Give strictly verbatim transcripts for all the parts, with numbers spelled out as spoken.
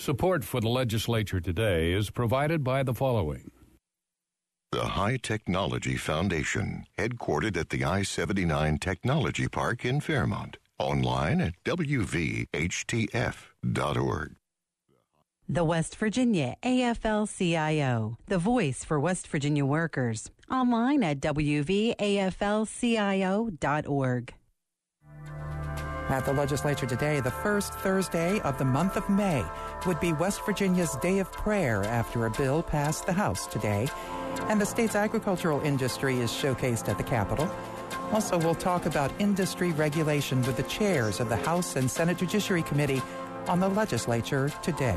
Support for the legislature today is provided by the following. The High Technology Foundation, headquartered at the I seventy-nine Technology Park in Fairmont. Online at w v h t f dot org. The West Virginia A F L C I O, the voice for West Virginia workers. Online at w v a f l c i o dot org. At the legislature today, the first Thursday of the month of May would be West Virginia's Day of Prayer after a bill passed the House today. And the state's agricultural industry is showcased at the Capitol. Also, we'll talk about industry regulation with the chairs of the House and Senate Judiciary Committee on the legislature today.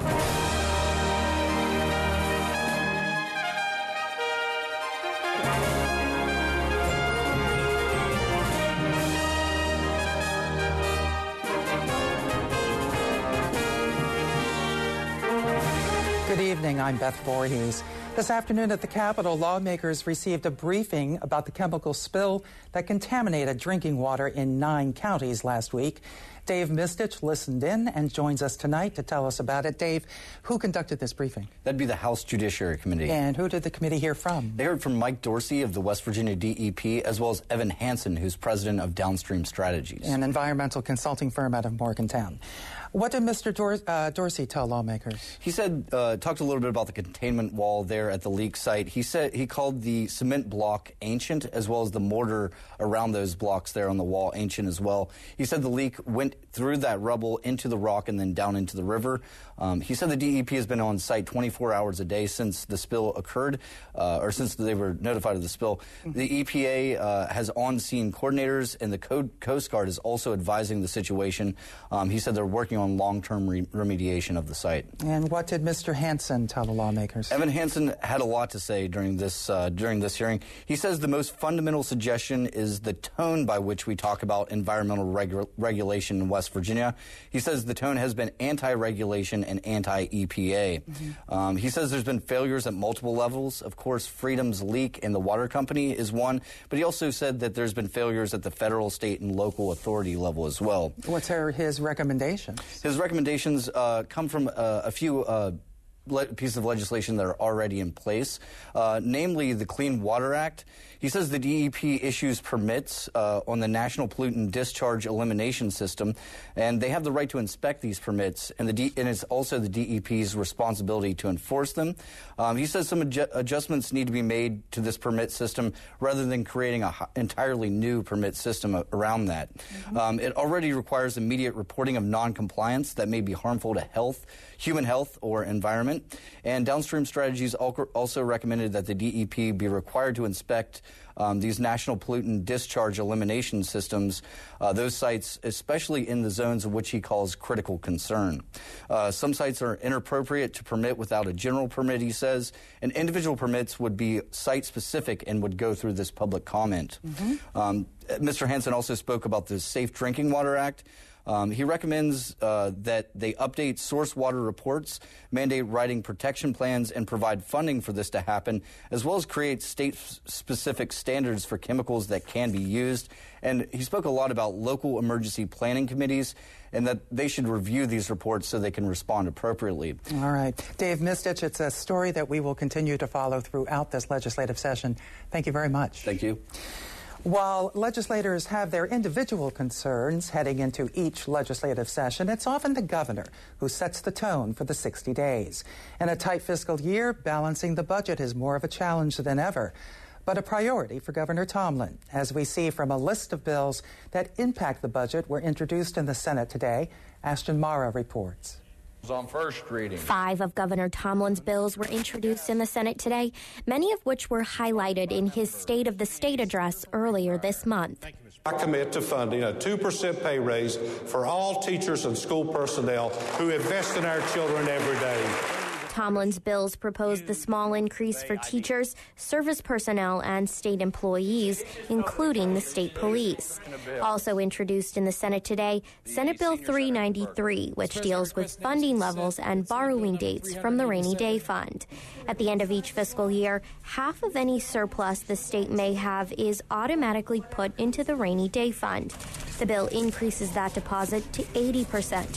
Good evening, I'm Beth Voorhees. This afternoon at the Capitol, lawmakers received a briefing about the chemical spill that contaminated drinking water in nine counties last week. Dave Mistich listened in and joins us tonight to tell us about it. Dave, who conducted this briefing? That'd be the House Judiciary Committee. And who did the committee hear from? They heard from Mike Dorsey of the West Virginia D E P, as well as Evan Hansen, who's president of Downstream Strategies, an environmental consulting firm out of Morgantown. What did Mister Dor- uh, Dorsey tell lawmakers? He said, uh, talked a little bit about the containment wall there at the leak site. He said he called the cement block ancient, as well as the mortar around those blocks there on the wall ancient as well. He said the leak went through that rubble into the rock and then down into the river. Um, he said the D E P has been on site twenty-four hours a day since the spill occurred, uh, or since they were notified of the spill. Mm-hmm. The E P A uh, has on-scene coordinators, and the Coast Guard is also advising the situation. Um, he said they're working on long-term re- remediation of the site. And what did Mister Hansen tell the lawmakers? Evan Hansen had a lot to say during this uh, during this hearing. He says the most fundamental suggestion is the tone by which we talk about environmental regu- regulation in West Virginia. He says the tone has been anti-regulation and anti-E P A. Mm-hmm. Um, he says there's been failures at multiple levels. Of course, Freedom's leak in the water company is one, but he also said that there's been failures at the federal, state, and local authority level as well. What's her, his recommendations? His recommendations uh, come from uh, a few uh, le- pieces of legislation that are already in place, uh, namely the Clean Water Act. He says the D E P issues permits uh, on the National Pollutant Discharge Elimination System, and they have the right to inspect these permits, and, the D- and it's also the D E P's responsibility to enforce them. Um, he says some adju- adjustments need to be made to this permit system rather than creating an h- entirely new permit system a- around that. Mm-hmm. Um, it already requires immediate reporting of noncompliance that may be harmful to health, human health, or environment. And Downstream Strategies also recommended that the D E P be required to inspect Um, these national pollutant discharge elimination systems, uh, those sites, especially in the zones of which he calls critical concern. Uh, some sites are inappropriate to permit without a general permit, he says, and individual permits would be site-specific and would go through this public comment. Mm-hmm. Um, Mister Hansen also spoke about the Safe Drinking Water Act. Um, he recommends uh, that they update source water reports, mandate writing protection plans, and provide funding for this to happen, as well as create state-specific standards for chemicals that can be used. And he spoke a lot about local emergency planning committees and that they should review these reports so they can respond appropriately. All right. Dave Mistich, it's a story that we will continue to follow throughout this legislative session. Thank you very much. Thank you. While legislators have their individual concerns heading into each legislative session, it's often the governor who sets the tone for the sixty days. In a tight fiscal year, balancing the budget is more of a challenge than ever, but a priority for Governor Tomlin, as we see from a list of bills that impact the budget were introduced in the Senate today. Ashton Mara reports. On first reading. Five of Governor Tomlin's bills were introduced in the Senate today, many of which were highlighted in his State of the State address earlier this month. I commit to funding a two percent pay raise for all teachers and school personnel who invest in our children every day. Tomlin's bills propose the small increase for teachers, service personnel, and state employees, including the state police. Also introduced in the Senate today, Senate Bill three ninety-three, which deals with funding levels and borrowing dates from the Rainy Day Fund. At the end of each fiscal year, half of any surplus the state may have is automatically put into the Rainy Day Fund. The bill increases that deposit to eighty percent.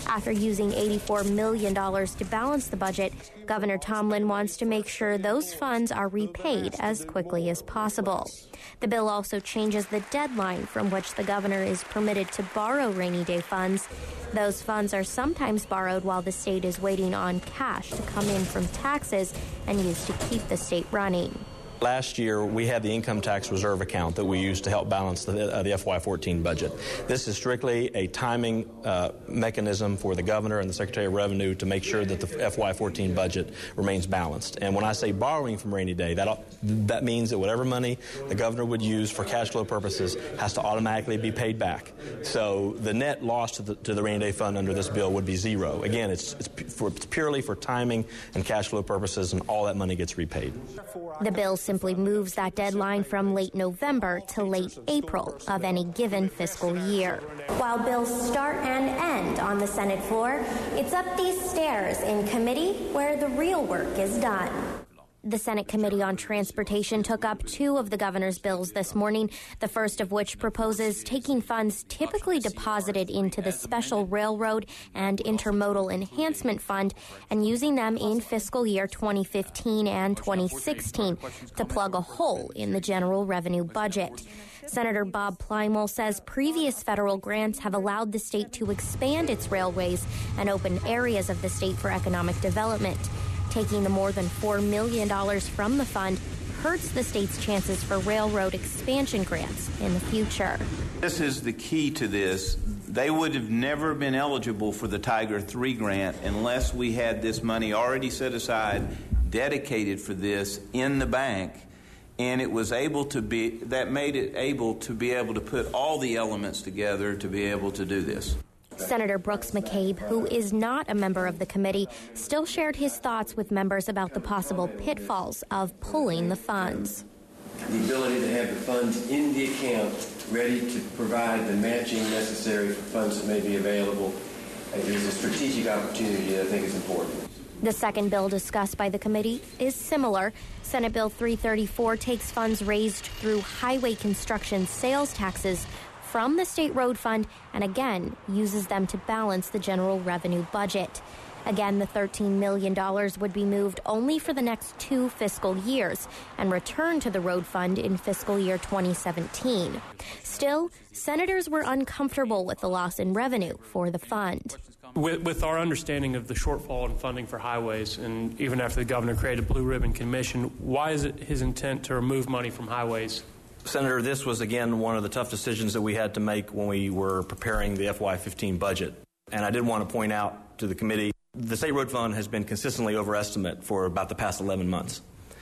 After using eighty-four million dollars to balance the budget, Governor Tomlin wants to make sure those funds are repaid as quickly as possible. The bill also changes the deadline from which the governor is permitted to borrow rainy day funds. Those funds are sometimes borrowed while the state is waiting on cash to come in from taxes and used to keep the state running. Last year, we had the income tax reserve account that we used to help balance the, uh, the F Y fourteen budget. This is strictly a timing uh, mechanism for the governor and the Secretary of Revenue to make sure that the F Y fourteen budget remains balanced. And when I say borrowing from rainy day, that, that means that whatever money the governor would use for cash flow purposes has to automatically be paid back. So the net loss to the, to the rainy day fund under this bill would be zero. Again, it's, it's, for, it's purely for timing and cash flow purposes, and all that money gets repaid. The bill simply moves that deadline from late November to late April of any given fiscal year. While bills start and end on the Senate floor, it's up these stairs in committee where the real work is done. The Senate Committee on Transportation took up two of the governor's bills this morning, the first of which proposes taking funds typically deposited into the Special Railroad and Intermodal Enhancement Fund and using them in fiscal year twenty fifteen and twenty sixteen to plug a hole in the general revenue budget. Senator Bob Plymall says previous federal grants have allowed the state to expand its railways and open areas of the state for economic development. Taking the more than four million dollars from the fund hurts the state's chances for railroad expansion grants in the future. This is the key to this. They would have never been eligible for the Tiger three grant unless we had this money already set aside, dedicated for this in the bank, and it was able to be, that made it able to be able to put all the elements together to be able to do this. Senator Brooks McCabe, who is not a member of the committee, still shared his thoughts with members about the possible pitfalls of pulling the funds. The ability to have the funds in the account ready to provide the matching necessary for funds that may be available is a strategic opportunity that I think is important. The second bill discussed by the committee is similar. Senate Bill three thirty-four takes funds raised through highway construction sales taxes from the state road fund and again uses them to balance the general revenue budget. Again, the thirteen million dollars would be moved only for the next two fiscal years and return to the road fund in fiscal year twenty seventeen. Still, senators were uncomfortable with the loss in revenue for the fund. With, with our understanding of the shortfall in funding for highways, and even after the governor created a Blue Ribbon Commission, why is it his intent to remove money from highways? Senator, this was, again, one of the tough decisions that we had to make when we were preparing the F Y fifteen budget. And I did want to point out to the committee, the State Road Fund has been consistently overestimate for about the past eleven months.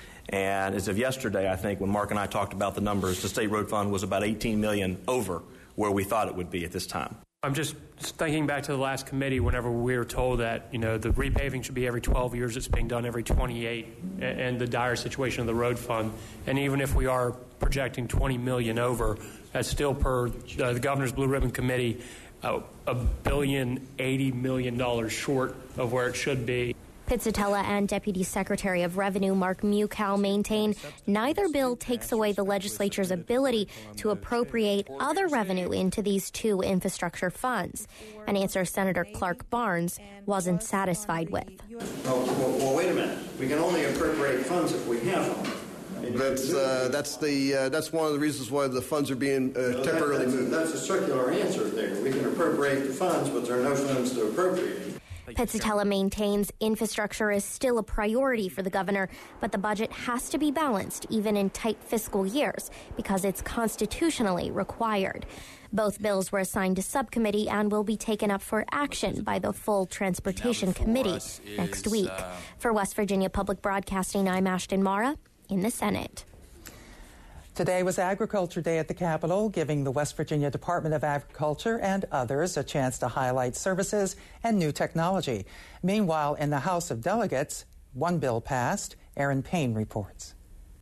And as of yesterday, I think, when Mark and I talked about the numbers, the State Road Fund was about eighteen million dollars over where we thought it would be at this time. I'm just thinking back to the last committee whenever we were told that, you know, the repaving should be every twelve years. It's being done every twenty-eight, and the dire situation of the road fund. And even if we are projecting twenty million dollars over, that's still per uh, the governor's Blue Ribbon Committee, uh, a billion eighty million dollars short of where it should be. Pizzatella and Deputy Secretary of Revenue Mark Mukow maintain neither bill takes away the legislature's ability to appropriate other revenue into these two infrastructure funds, an answer Senator Clark Barnes wasn't satisfied with. Oh, well, well, wait a minute. We can only appropriate funds if we have them. That's uh, that's the uh, that's one of the reasons why the funds are being uh, temporarily moved. That's a circular answer there. We can appropriate the funds, but there are no funds to appropriate. Pizzatella maintains infrastructure is still a priority for the governor, but the budget has to be balanced even in tight fiscal years because it's constitutionally required. Both bills were assigned to subcommittee and will be taken up for action by the full Transportation Committee next week. Uh, for West Virginia Public Broadcasting, I'm Ashton Mara in the Senate. Today was Agriculture Day at the Capitol, giving the West Virginia Department of Agriculture and others a chance to highlight services and new technology. Meanwhile, in the House of Delegates, one bill passed. Aaron Payne reports.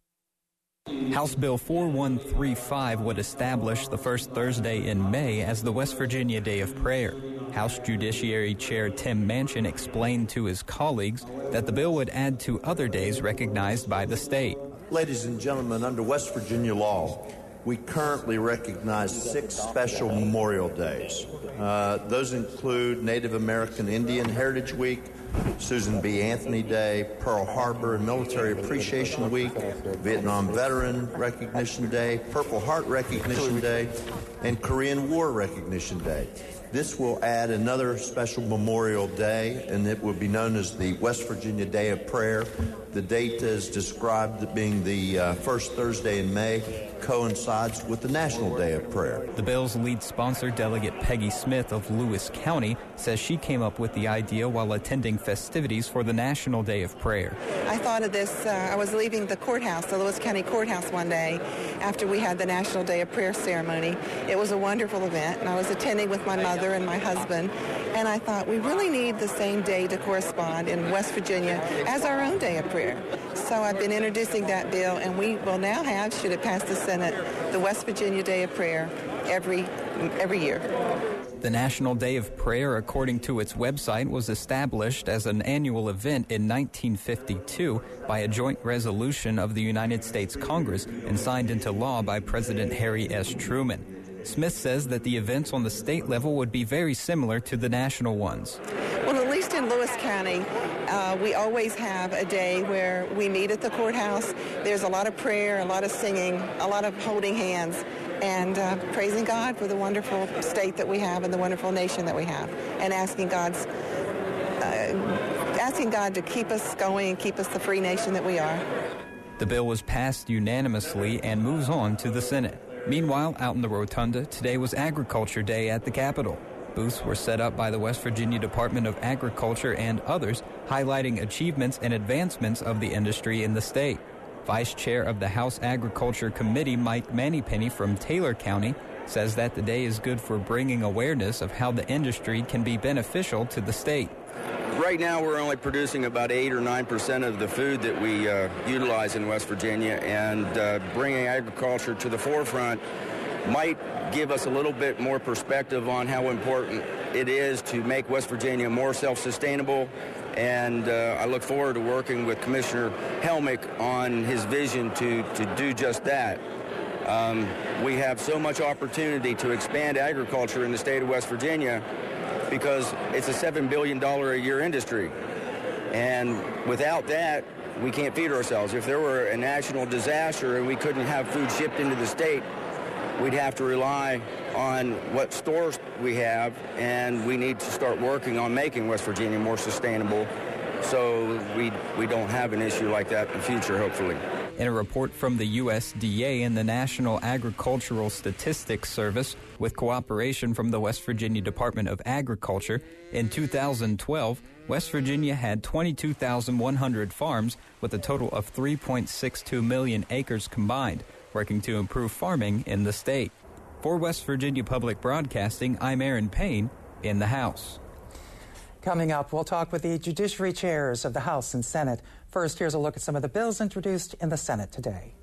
House Bill four one three five would establish the first Thursday in May as the West Virginia Day of Prayer. House Judiciary Chair Tim Manchin explained to his colleagues that the bill would add two other days recognized by the state. Ladies and gentlemen, under West Virginia law, we currently recognize six special Memorial Days. Uh, those include Native American Indian Heritage Week, Susan B. Anthony Day, Pearl Harbor and Military Appreciation Week, Vietnam Veteran Recognition Day, Purple Heart Recognition Day, and Korean War Recognition Day. This will add another special Memorial Day, and it will be known as the West Virginia Day of Prayer. The date is described being the uh, first Thursday in May, coincides with the National Day of Prayer. The bill's lead sponsor, Delegate Peggy Smith of Lewis County, says she came up with the idea while attending festivities for the National Day of Prayer. I thought of this, uh, I was leaving the courthouse, the Lewis County Courthouse one day after we had the National Day of Prayer ceremony. It was a wonderful event, and I was attending with my mother and my husband, and I thought we really need the same day to correspond in West Virginia as our own Day of Prayer. So I've been introducing that bill, and we will now have, should it pass the Senate, the West Virginia Day of Prayer every every year. The National Day of Prayer, according to its website, was established as an annual event in nineteen fifty-two by a joint resolution of the United States Congress and signed into law by President Harry S. Truman. Smith says that the events on the state level would be very similar to the national ones. Well, at least in Lewis County, uh, we always have a day where we meet at the courthouse. There's a lot of prayer, a lot of singing, a lot of holding hands, and uh, praising God for the wonderful state that we have and the wonderful nation that we have, and asking God's, uh, asking God to keep us going and keep us the free nation that we are. The bill was passed unanimously and moves on to the Senate. Meanwhile, out in the Rotunda, today was Agriculture Day at the Capitol. Booths were set up by the West Virginia Department of Agriculture and others, highlighting achievements and advancements of the industry in the state. Vice Chair of the House Agriculture Committee, Mike Mannypenny from Taylor County, says that the day is good for bringing awareness of how the industry can be beneficial to the state. Right now, we're only producing about eight or nine percent of the food that we uh, utilize in West Virginia, and uh, bringing agriculture to the forefront might give us a little bit more perspective on how important it is to make West Virginia more self-sustainable. And uh, I look forward to working with Commissioner Helmick on his vision to, to do just that. Um, we have so much opportunity to expand agriculture in the state of West Virginia because it's a seven billion dollars a year industry. And without that, we can't feed ourselves. If there were a national disaster and we couldn't have food shipped into the state, we'd have to rely on what stores we have, and we need to start working on making West Virginia more sustainable so we, we don't have an issue like that in the future, hopefully. In a report from the U S D A and the National Agricultural Statistics Service, with cooperation from the West Virginia Department of Agriculture, in two thousand twelve, West Virginia had twenty-two thousand one hundred farms with a total of three point six two million acres combined, working to improve farming in the state. For West Virginia Public Broadcasting, I'm Aaron Payne in the House. Coming up, we'll talk with the judiciary chairs of the House and Senate. First, here's a look at some of the bills introduced in the Senate today.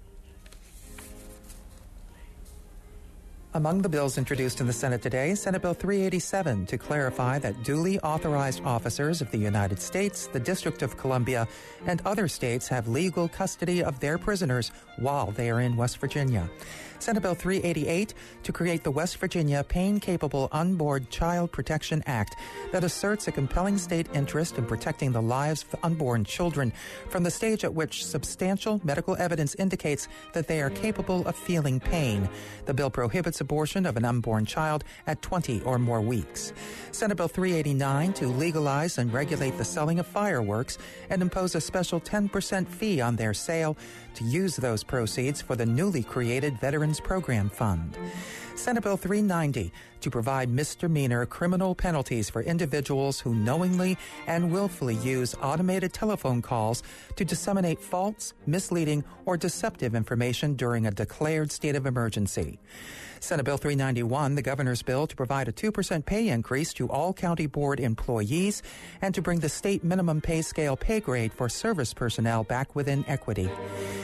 Among the bills introduced in the Senate today, Senate Bill three eighty-seven to clarify that duly authorized officers of the United States, the District of Columbia, and other states have legal custody of their prisoners while they are in West Virginia. Senate Bill three eighty-eight to create the West Virginia Pain-Capable Unborn Child Protection Act that asserts a compelling state interest in protecting the lives of unborn children from the stage at which substantial medical evidence indicates that they are capable of feeling pain. The bill prohibits abortion of an unborn child at twenty or more weeks. Senate Bill three eighty-nine to legalize and regulate the selling of fireworks and impose a special ten percent fee on their sale to use those proceeds for the newly created Veterans Program Fund. Senate Bill three ninety to provide misdemeanor criminal penalties for individuals who knowingly and willfully use automated telephone calls to disseminate false, misleading, or deceptive information during a declared state of emergency. Senate Bill three ninety-one, the governor's bill to provide a two percent pay increase to all county board employees and to bring the state minimum pay scale pay grade for service personnel back within equity.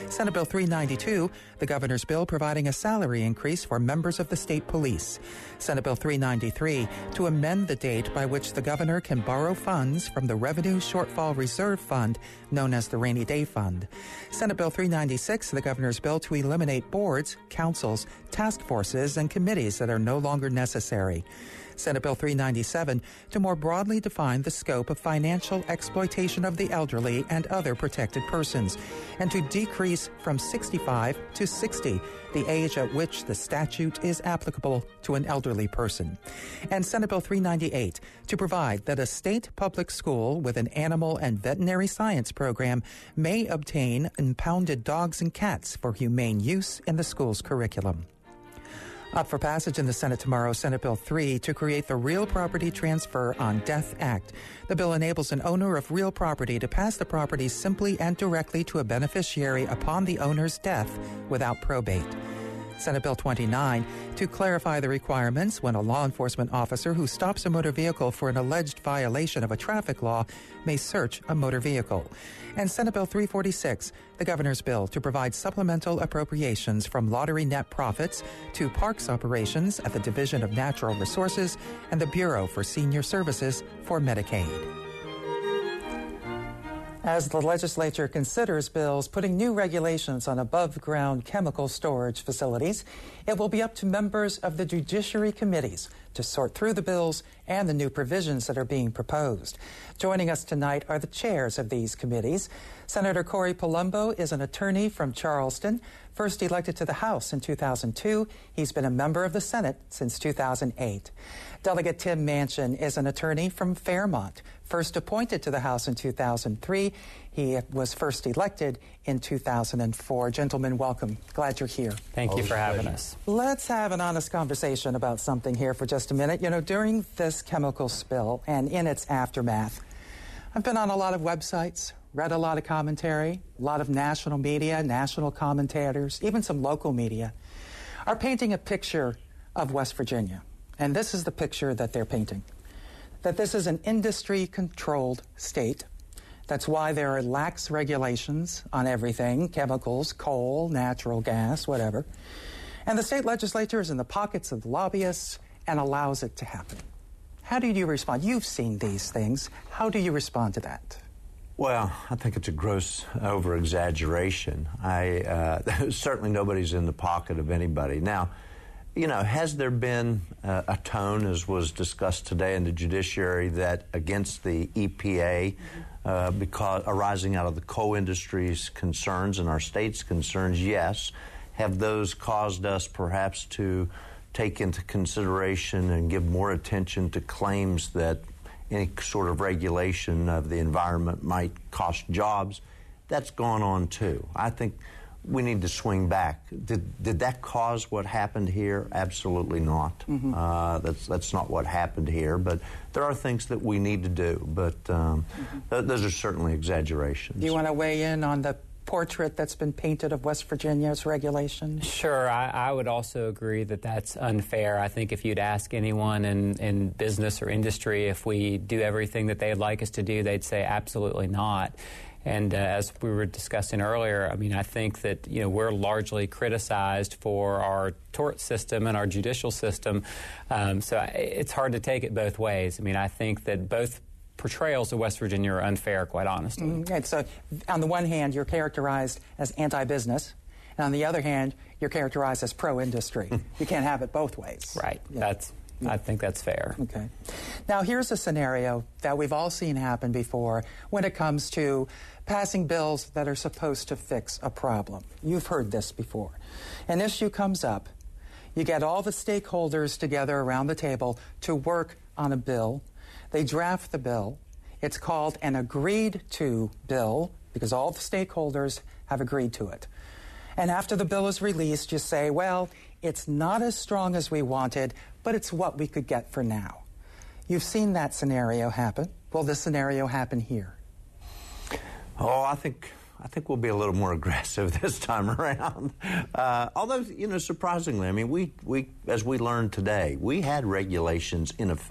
Senate Bill three ninety-two, the governor's bill providing a salary increase for members of the state police. Senate Bill three ninety-three, to amend the date by which the governor can borrow funds from the Revenue Shortfall Reserve Fund, known as the Rainy Day Fund. Senate Bill three ninety-six, the governor's bill to eliminate boards, councils, task forces, and committees that are no longer necessary. Senate Bill three ninety-seven, to more broadly define the scope of financial exploitation of the elderly and other protected persons, and to decrease from sixty-five to sixty the age at which the statute is applicable to an elderly person. And Senate Bill three ninety-eight, to provide that a state public school with an animal and veterinary science program may obtain impounded dogs and cats for humane use in the school's curriculum. Up for passage in the Senate tomorrow, Senate Bill three, to create the Real Property Transfer on Death Act. The bill enables an owner of real property to pass the property simply and directly to a beneficiary upon the owner's death without probate. Senate Bill twenty-nine, to clarify the requirements when a law enforcement officer who stops a motor vehicle for an alleged violation of a traffic law may search a motor vehicle. And Senate Bill three forty-six, the governor's bill to provide supplemental appropriations from lottery net profits to parks operations at the Division of Natural Resources and the Bureau for Senior Services for Medicaid. As the legislature considers bills putting new regulations on above-ground chemical storage facilities, it will be up to members of the judiciary committees to sort through the bills and the new provisions that are being proposed. Joining us tonight are the chairs of these committees. Senator Corey Palumbo is an attorney from Charleston. First elected to the House in two thousand two, he's been a member of the Senate since two thousand eight. Delegate Tim Manchin is an attorney from Fairmont. First appointed to the House in two thousand three, he was first elected in two thousand four. Gentlemen, welcome. Glad you're here. Thank you for having us. Let's have an honest conversation about something here for just a minute. You know, during this chemical spill and in its aftermath, I've been on a lot of websites, read a lot of commentary, a lot of national media, national commentators, even some local media are painting a picture of West Virginia. And this is the picture that they're painting. That this is an industry-controlled state. That's why there are lax regulations on everything, chemicals, coal, natural gas, whatever. And the state legislature is in the pockets of the lobbyists and allows it to happen. How do you respond? You've seen these things. How do you respond to that? Well, I think it's a gross over-exaggeration. I, uh, certainly nobody's in the pocket of anybody. Now, you know, has there been uh, a tone, as was discussed today in the judiciary, that against the E P A, uh, because arising out of the coal industry's concerns and our state's concerns? Yes. Have those caused us perhaps to take into consideration and give more attention to claims that any sort of regulation of the environment might cost jobs? That's gone on too. I think we need to swing back. Did did that cause what happened here? Absolutely not. Mm-hmm. uh, that's that's not what happened here. But there are things that we need to do. But um, mm-hmm. th- those are certainly exaggerations. Do you want to weigh in on the portrait that's been painted of West Virginia's regulations? Sure. I, I would also agree that that's unfair. I think if you'd ask anyone in, in business or industry if we do everything that they'd like us to do, they'd say absolutely not. And uh, as we were discussing earlier, I mean, I think that, you know, we're largely criticized for our tort system and our judicial system. Um, so it's hard to take it both ways. I mean, I think that both portrayals of West Virginia are unfair, quite honestly. Mm-hmm. And so on the one hand, you're characterized as anti-business, and on the other hand, you're characterized as pro-industry. You can't have it both ways. Right. Yeah. That's. I think that's fair. Okay. Now, here's a scenario that we've all seen happen before when it comes to passing bills that are supposed to fix a problem. You've heard this before. An issue comes up. You get all the stakeholders together around the table to work on a bill. They draft the bill. It's called an agreed-to bill because all the stakeholders have agreed to it. And after the bill is released, you say, well, it's not as strong as we wanted, but it's what we could get for now. You've seen that scenario happen. Will this scenario happen here? Oh, I think I think we'll be a little more aggressive this time around. Uh, although, you know, surprisingly, I mean, we, we as we learned today, we had regulations in effect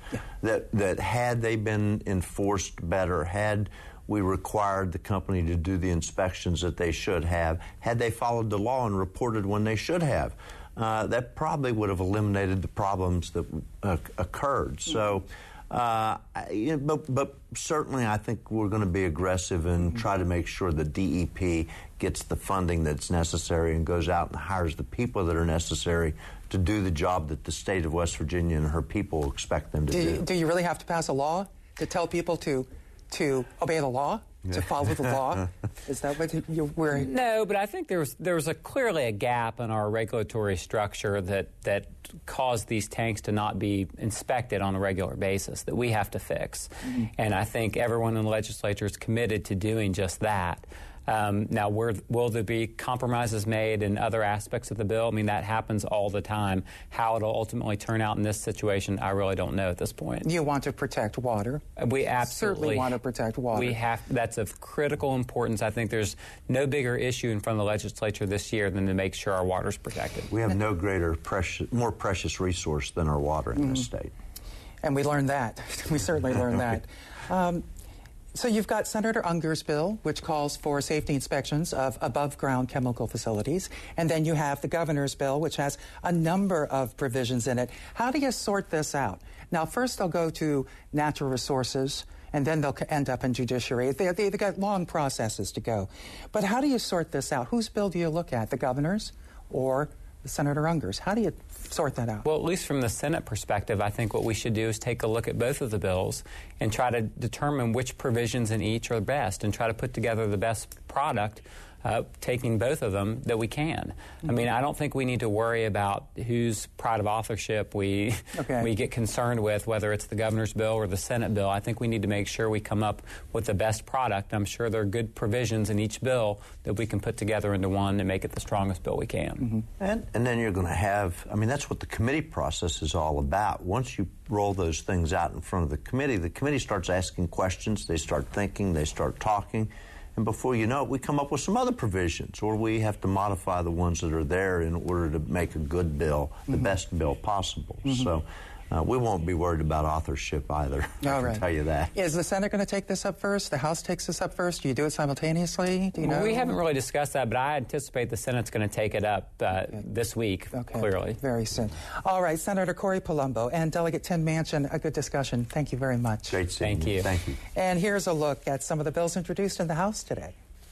Yeah. That, that had they been enforced better, had we required the company to do the inspections that they should have, had they followed the law and reported when they should have, uh, that probably would have eliminated the problems that uh, occurred. So, uh, I, but, but certainly I think we're going to be aggressive and mm-hmm. try to make sure the D E P gets the funding that's necessary and goes out and hires the people that are necessary to do the job that the state of West Virginia and her people expect them to do. Do, you, do you really have to pass a law to tell people to to obey the law, to follow the law? Is that what you're worried? No, but I think there was there was a clearly a gap in our regulatory structure that that caused these tanks to not be inspected on a regular basis that we have to fix. Mm-hmm. And I think everyone in the legislature is committed to doing just that. Um, now, were, will there be compromises made in other aspects of the bill? I mean, that happens all the time. How it'll ultimately turn out in this situation, I really don't know at this point. You want to protect water. We absolutely certainly want to protect water. We have. That's of critical importance. I think there's no bigger issue in front of the legislature this year than to make sure our water's protected. We have no greater, precious, more precious resource than our water in mm-hmm. this state. And we learned that. We certainly learned that. Um, So you've got Senator Unger's bill, which calls for safety inspections of above-ground chemical facilities. And then you have the governor's bill, which has a number of provisions in it. How do you sort this out? Now, first they'll go to natural resources, and then they'll end up in judiciary. They, they, they've got long processes to go. But how do you sort this out? Whose bill do you look at, the governor's or Senator Unger's? How do you sort that out? Well, at least from the Senate perspective, I think what we should do is take a look at both of the bills and try to determine which provisions in each are best and try to put together the best product, uh, taking both of them that we can. Mm-hmm. I mean, I don't think we need to worry about whose pride of authorship we okay. we get concerned with, whether it's the governor's bill or the Senate bill. I think we need to make sure we come up with the best product. I'm sure there are good provisions in each bill that we can put together into one and make it the strongest bill we can. Mm-hmm. And, and then you're going to have, I mean, that's what the committee process is all about. Once you roll those things out in front of the committee, the committee starts asking questions, they start thinking, they start talking. And before you know it, we come up with some other provisions, or we have to modify the ones that are there in order to make a good bill, the mm-hmm. best bill possible. Mm-hmm. So uh, we won't be worried about authorship either. I All can right. tell you that. Is the Senate going to take this up first? The House takes this up first? Do you do it simultaneously? Do you well, know? We haven't really discussed that, but I anticipate the Senate's going to take it up uh, this week, okay. clearly. Very soon. All right, Senator Corey Palumbo and Delegate Tim Manchin, a good discussion. Thank you very much. Great seeing Thank you. Thank you. And here's a look at some of the bills introduced in the House today.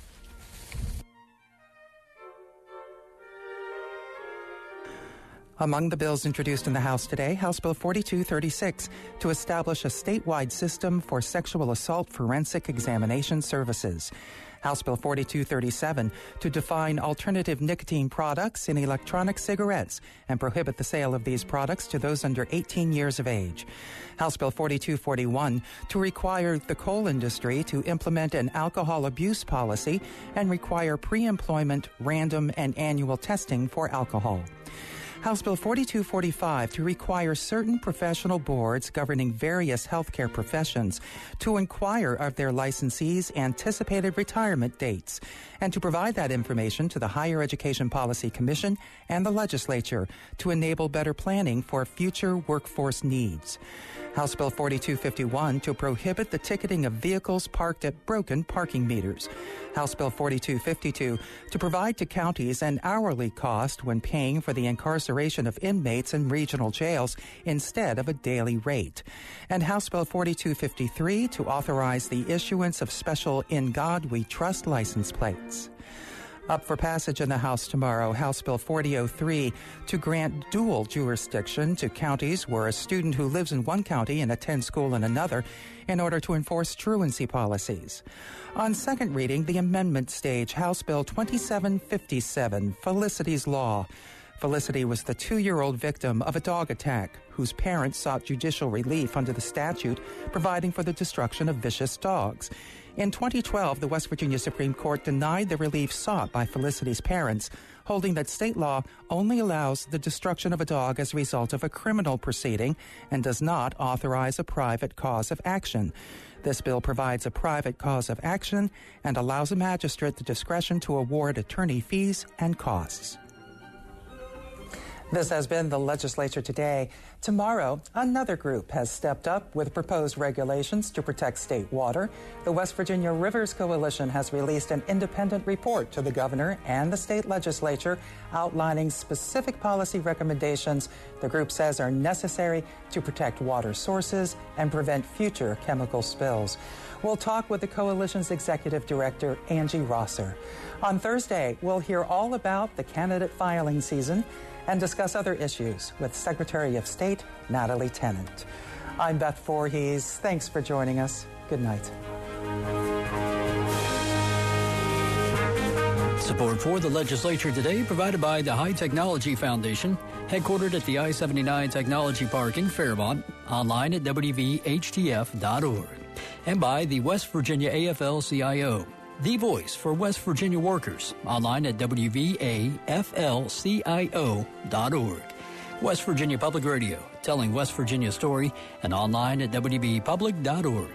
Among the bills introduced in the House today, House Bill forty-two thirty-six to establish a statewide system for sexual assault forensic examination services. House Bill forty-two thirty-seven to define alternative nicotine products in electronic cigarettes and prohibit the sale of these products to those under eighteen years of age. House Bill forty-two forty-one to require the coal industry to implement an alcohol abuse policy and require pre-employment, random, and annual testing for alcohol. House Bill forty-two forty-five to require certain professional boards governing various healthcare professions to inquire of their licensees' anticipated retirement dates and to provide that information to the Higher Education Policy Commission and the legislature to enable better planning for future workforce needs. House Bill forty-two fifty-one to prohibit the ticketing of vehicles parked at broken parking meters. House Bill forty-two fifty-two to provide to counties an hourly cost when paying for the incarceration of inmates in regional jails instead of a daily rate. And House Bill forty-two fifty-three to authorize the issuance of special In God We Trust license plates. Up for passage in the House tomorrow, House Bill forty oh three to grant dual jurisdiction to counties where a student who lives in one county and attends school in another in order to enforce truancy policies. On second reading, the amendment stage, House Bill twenty-seven fifty-seven, Felicity's Law. Felicity was the two-year-old victim of a dog attack whose parents sought judicial relief under the statute providing for the destruction of vicious dogs. In twenty twelve, the West Virginia Supreme Court denied the relief sought by Felicity's parents, holding that state law only allows the destruction of a dog as a result of a criminal proceeding and does not authorize a private cause of action. This bill provides a private cause of action and allows a magistrate the discretion to award attorney fees and costs. This has been the legislature today. Tomorrow, another group has stepped up with proposed regulations to protect state water. The West Virginia Rivers Coalition has released an independent report to the governor and the state legislature outlining specific policy recommendations the group says are necessary to protect water sources and prevent future chemical spills. We'll talk with the coalition's executive director, Angie Rosser. On Thursday, we'll hear all about the candidate filing season and discuss other issues with Secretary of State Natalie Tennant. I'm Beth Voorhees. Thanks for joining us. Good night. Support for the legislature today provided by the High Technology Foundation, headquartered at the I seventy-nine Technology Park in Fairmont, online at W V H T F dot org, and by the West Virginia A F L C I O, the voice for West Virginia workers, online at W V A F L C I O dot org. West Virginia Public Radio, telling West Virginia's story, and online at W V public dot org.